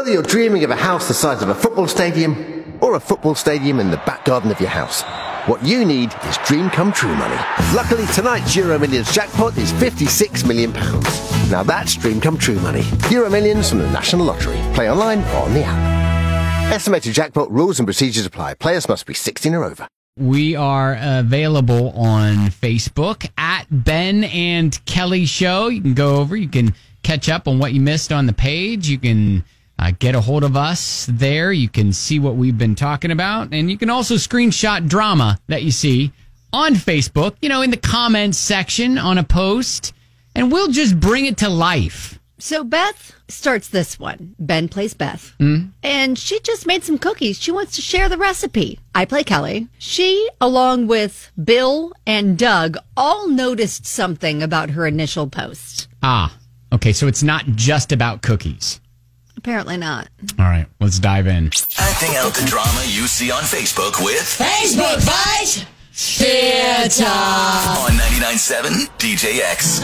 Whether you're dreaming of a house the size of a football stadium or a football stadium in the back garden of your house, what you need is dream come true money. Luckily, tonight's Euro Millions jackpot is £56 million. Now that's dream come true money. Euro Millions from the National Lottery. Play online or on the app. Estimated jackpot rules and procedures apply. Players must be 16 or over. We are available on Facebook at Ben and Kelly Show. You can go over. You can catch up on what you missed on the page. You can get a hold of us there. You can see what we've been talking about. And you can also screenshot drama that you see on Facebook, in the comments section on a post. And we'll just bring it to life. So Beth starts this one. Ben plays Beth. And she just made some cookies. She wants to share the recipe. I play Kelly. She, along with Bill and Doug, all noticed something about her initial post. Okay, so it's not just about cookies. Apparently not. All right, let's dive in. Acting out the drama you see on Facebook with Facebook Fight Theater on 99.7 DJX.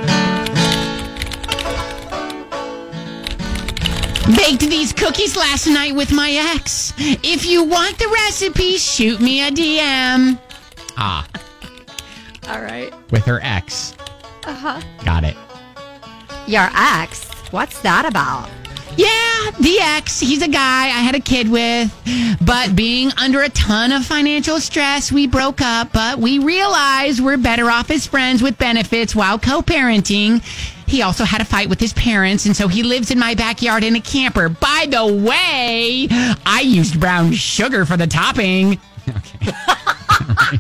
Baked these cookies last night with my ex. If you want the recipe, shoot me a DM. All right. With her ex. Got it. Your ex? What's that about? Yeah, the ex. He's a guy I had a kid with. But being under a ton of financial stress, we broke up. But we realized we're better off as friends with benefits while co-parenting. He also had a fight with his parents, and so he lives in my backyard in a camper. By the way, I used brown sugar for the topping. Okay. Right.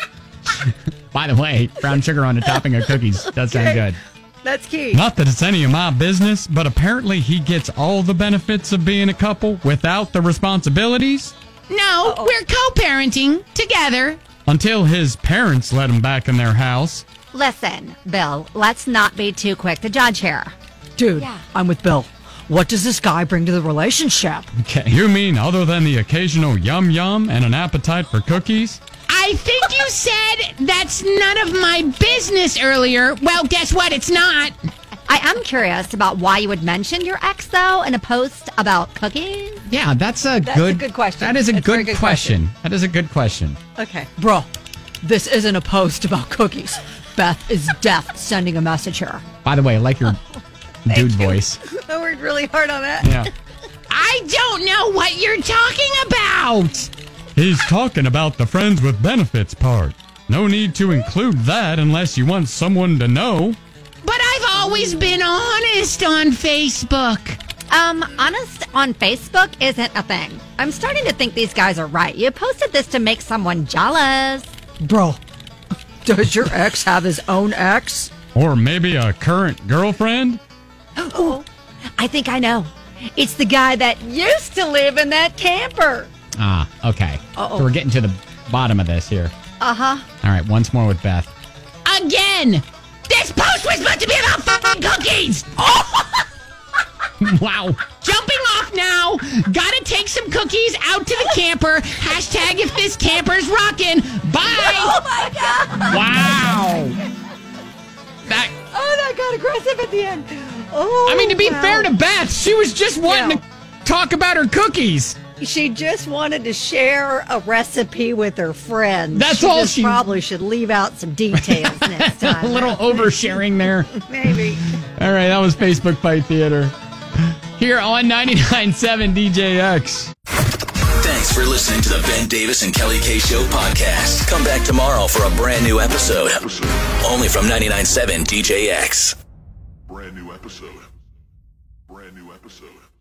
By the way, brown sugar on the topping of cookies does sound good. That's key. Not that it's any of my business, but apparently he gets all the benefits of being a couple without the responsibilities. No, we're co-parenting together. Until his parents let him back in their house. Listen, Bill, let's not be too quick to judge here. Dude, I'm with Bill. What does this guy bring to the relationship? Okay. You mean other than the occasional yum-yum and an appetite for cookies? I think you said that's none of my business earlier. Well, guess what? It's not. I am curious about why you would mention your ex, though, in a post about cookies. Yeah, that's a good question. That is a That's a very good good question. That is a good question. Okay. Bro, this isn't a post about cookies. Beth is deaf sending a message here. By the way, I like your dude voice. I worked really hard on that. Yeah. I don't know what you're talking about. He's talking about the friends with benefits part. No need to include that unless you want someone to know. But I've always been honest on Facebook. Honest on Facebook isn't a thing. I'm starting to think these guys are right. You posted this to make someone jealous. Bro, does your ex have his own ex? Or maybe a current girlfriend? Oh, I think I know. It's the guy that used to live in that camper. Okay. So we're getting to the bottom of this here. Uh-huh. All right, once more with Beth. Again. This post was meant to be about fucking cookies. Wow. Jumping off now. Gotta take some cookies out to the camper. Hashtag if this camper's rockin'. Bye. Oh, my God. Wow. That got aggressive at the end. I mean, to be fair to Beth, she was just wanting to talk about her cookies. She just wanted to share a recipe with her friends. That's all she probably should leave out some details next time. A little oversharing there. Maybe. All right, that was Facebook Fight Theater. Here on 99.7 DJX. Thanks for listening to the Ben Davis and Kelly K Show podcast. Come back tomorrow for a brand new episode. Only from 99.7 DJX. Brand new episode.